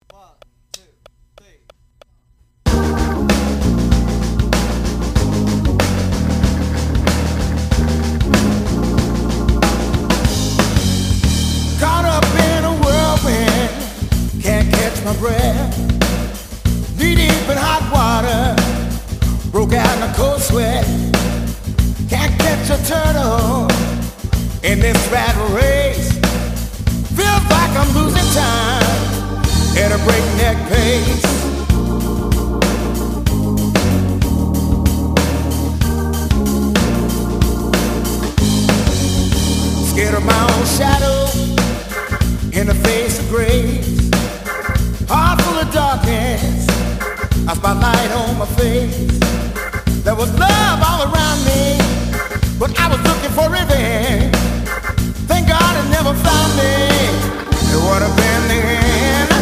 One, two, three. Caught up in a whirlwind, can't catch my breath. Knee deep in hot water, broke out in a cold sweat. Can't catch a turtle in this rat race. Feels like I'm losing time at a breakneck pace. Scared of my own shadow in the face of grace. Heart full of darkness, a spotlight on my face. There was love all around me, but I was looking for revenge. Thank God it never found me. It would have been the end.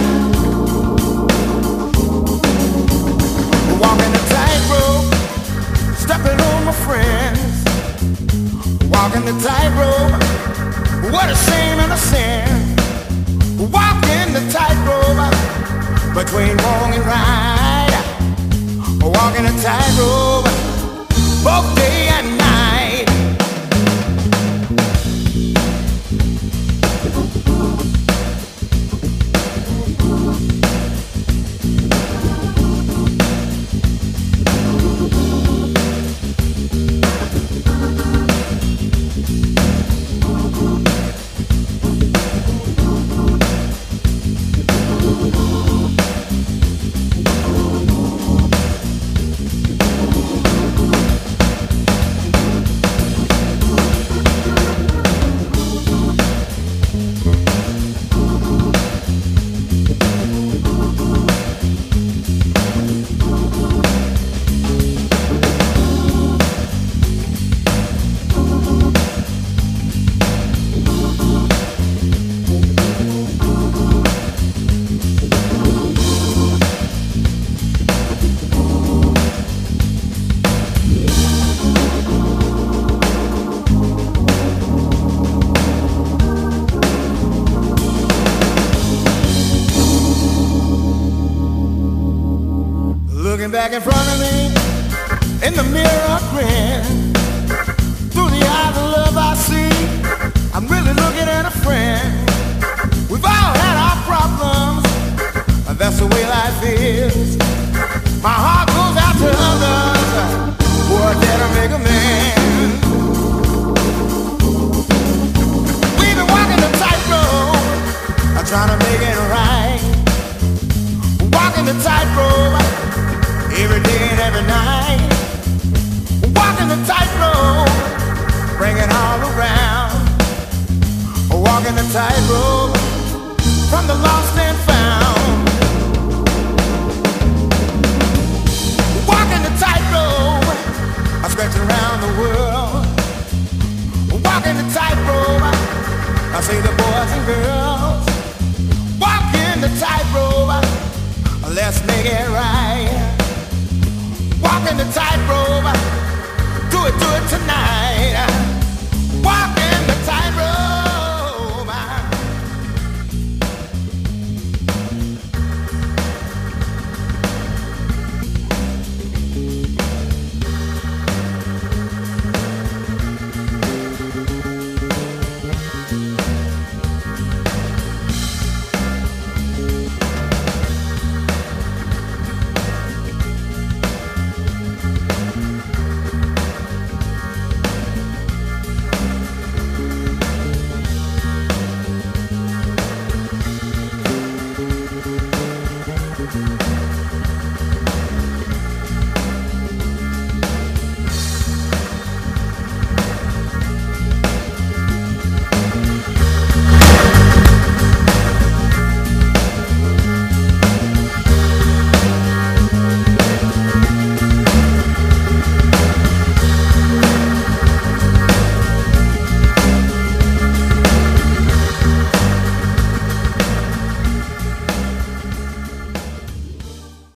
Walking the tightrope, stepping on my friends. Walking the tightrope, what a shame and a sin. Walking the tightrope between wrong and right. Walking the tightrope both day and night. Looking back in front of me, in the mirror I grin. Through the eyes of love I see, I'm really looking at a friend. We've all had our problems, and that's the way life is. My heart goes out to others who are dead to make a man. We've been walking the tightrope, trying to make it right. Walking the tightrope every day and every night. Walking the tightrope, bring it all around. Walking the tightrope from the lost and found. Walking the tightrope, I stretch around the world. Walking the tightrope, I say the boys and girls. Walking the tightrope, let's make it right. Walking the tightrope, do it tonight.